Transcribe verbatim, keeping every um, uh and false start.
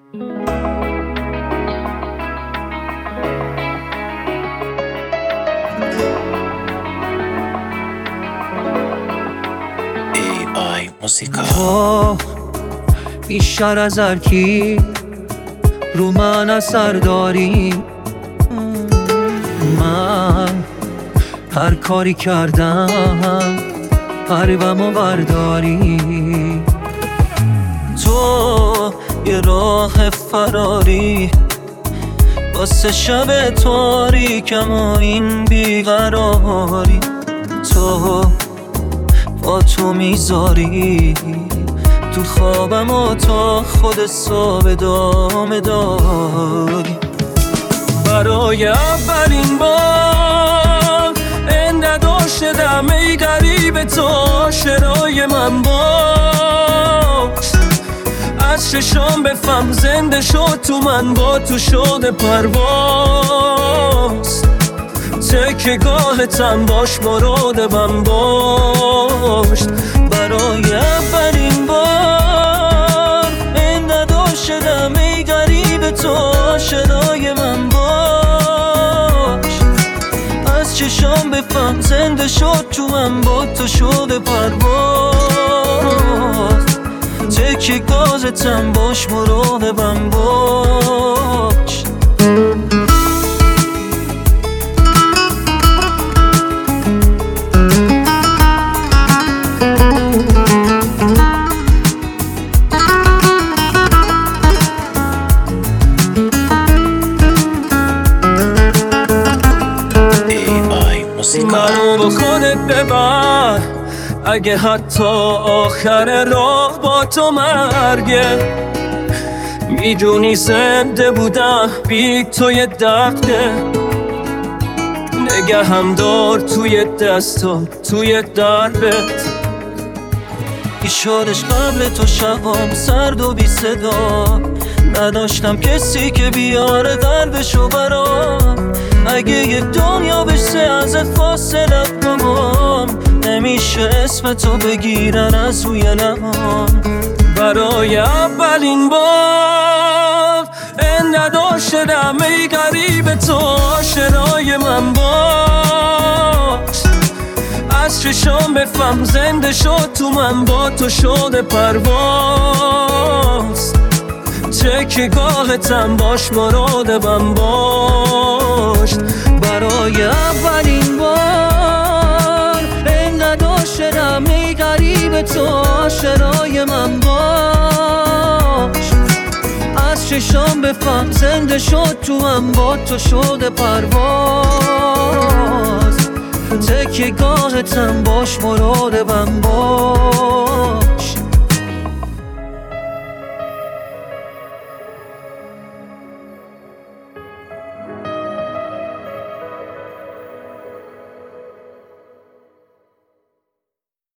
تو بیشتر از هر کی رو من اثر داری. من هر کاری کردم قلبمو برداری. تو یه راه فراری واسه شب تاریکم و این بیقراری. تو با تو میذاری تو خوابم و تا خود صبح دام داری. برای اولین بار این نداشتم ای غریب تو شرای من باش. از چشام بفهم زنده شد تو من با تو شده پرواز. تکیه‌گاهتم باش مراد من باش. برای اولین بار این نداشتم ای غریب تو آشنای من باش. از چشام بفهم زنده شد تو من با تو شده پرواز. تکیه‌گاهتم باش مراد من باش. منو با خودت ببر اگه حتی آخر راه با تو مرگه. میدونی زنده بودم بی توی دقیقه. نگه هم دار توی دستا توی دربت. شدش قبل تو شبام سرد و بی صدا. نداشتم کسی که بیاره قلبشو برام. اگه یه دنیا بشه ازت فاصلت بابام. نمیشه اسم تو بگیرن از روی لبام. برای اولین بار این نداشتم ای غریب تو آشنای من باش. از چشام بفهم زنده شد تو من با تو شده پرواز. تکیه‌گاهتم باش مراد من باش. برای اولین بار این نداشتم ای غریب تو آشنای من باش. از چشام بفهم زنده شد تو من با تو شده پرواز. تکیه‌گاهتم باش مراد من باش.